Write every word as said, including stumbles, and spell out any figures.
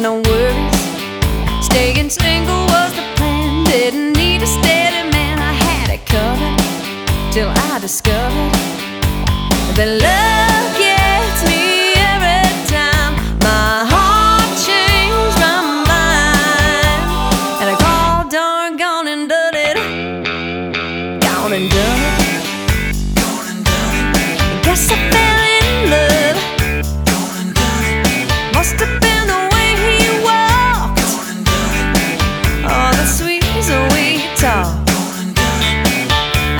no worries. Staying single was the plan. Didn't need a steady man, I had it covered. Till I discovered that love gets me every time. My heart changed my mind, and I called darn gone and done it. Gone and done it. Gone and done it. Guess I fell in love. Gone and done it. Must have been